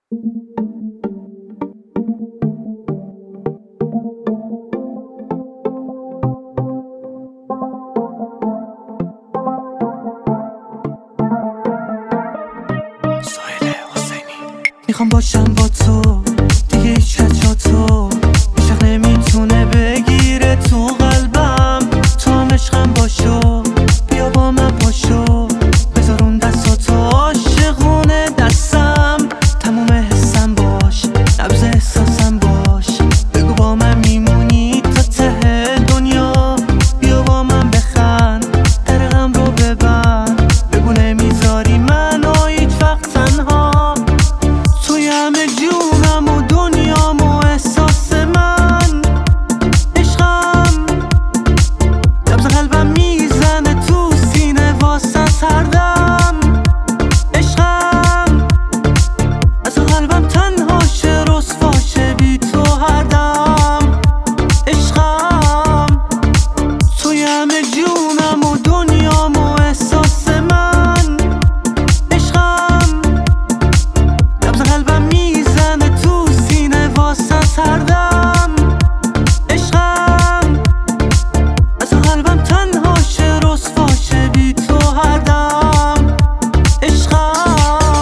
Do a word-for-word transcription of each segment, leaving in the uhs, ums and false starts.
میخوام باشم با تو دیگه هیچ کس جا تو هیچ نمیتونه بگیره تو قلبم. تو هم عشقم باشو بیا با من پاشو بذار اون دستاتو عاشقونه دستم. تموم حسم باش نبض احساسم باش بگو با من میمونی تا ته دنیا. بیا با من بخند در غم رو ببند بگو نمیذاری منو هیچ وقت تنها. توی همه جونم و دنیام و احساس من عشقم. نبض قلبم میزنه تو سینه واسه هر دم عشقم. از قلبم تنها شه رسوا شه بی تو هر دم عشقم. توی همه جونم و دنیام و احساس من عشقم. نبض قلبم میزنه تو سینه واسه هر دم عشقم. از قلبم تنها شه رسوا شه بی تو هر دم عشقم.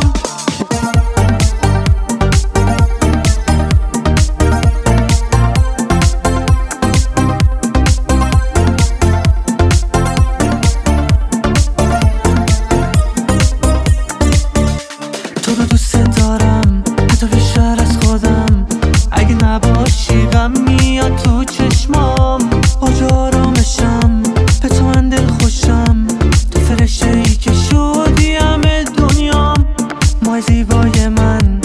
تو رو دوست دارم حتی بیشتر از خودم. اگه نباشی غم میاد تو چشمام. اوج آرامشم به تو من دل خوشم. تو فرشته ای که شدی همه دنیام. ماه زیبای من